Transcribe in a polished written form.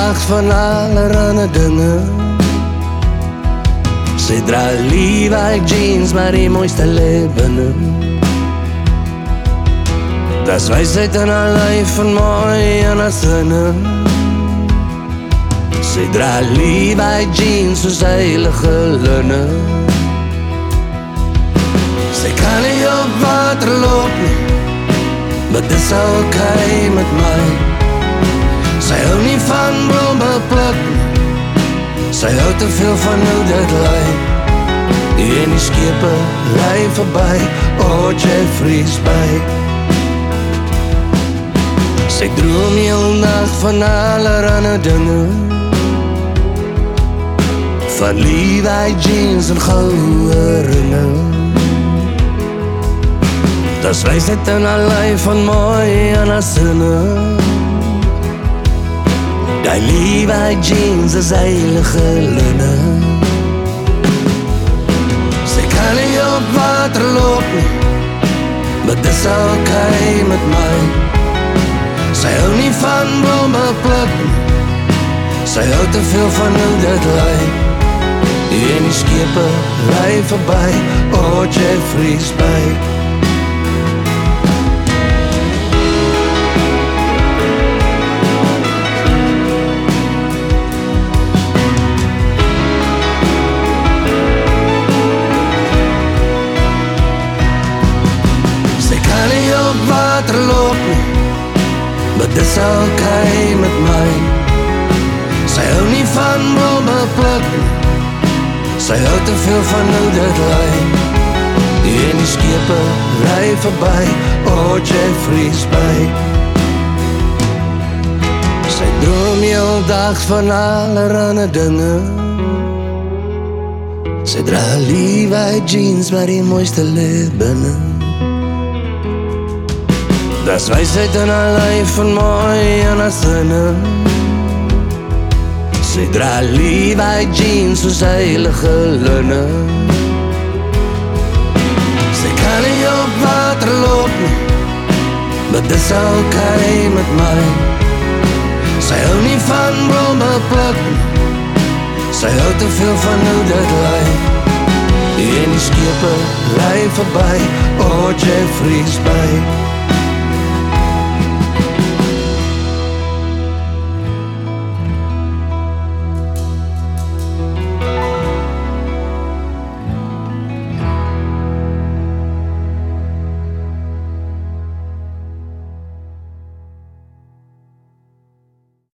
dag van allerhande dinge. Sy dra Levi jeans, maar die mooiste lê binne. Das wysheid in haar lyf van mooi en haar sinne. Sy dra Levi jeans soos heilige linne. Sy kan nie op water loop nie, maar dis okay met my. Sy hou nie van blomme pluk nie, sy hou te veel van hoe dit lyk. En die skepe ry verby, oh Jeffrey's Bay. Sy droom heel nag van allerhande dinge, van Levi jeans en goue ringe. Das wysheid in haar lyf van mooi en haar sinne. Die Levi jeans is heilige linne. Sy kan nie op water loop nie, maar dis okay met my. Sy hou nie van blomme pluk nie, sy hou te veel van hoe dit lyk. En die skepe ry verby, oh Jeffrey's Bay. Sy kan nie op water loop nie, maar dis okay met my. Sy hou nie van blomme pluk nie, sy hou te veel van hoe dit lyk. En die skepe ry verby, oh Jeffrey's Bay. Sy droom heel dag van allerhande dinge. Sy dra Levi jeans, maar die mooiste lê binne. Das wysheid in haar lyf van mooi en haar sinne. Sy dra Levi jeans soos heilige linne. Sy kan nie op water loop nie, maar dis okay met my. Sy hou nie van blomme pluk nie, sy hou te veel van hoe dit lyk. En die skepe ry verby, oh Jeffrey's Bay.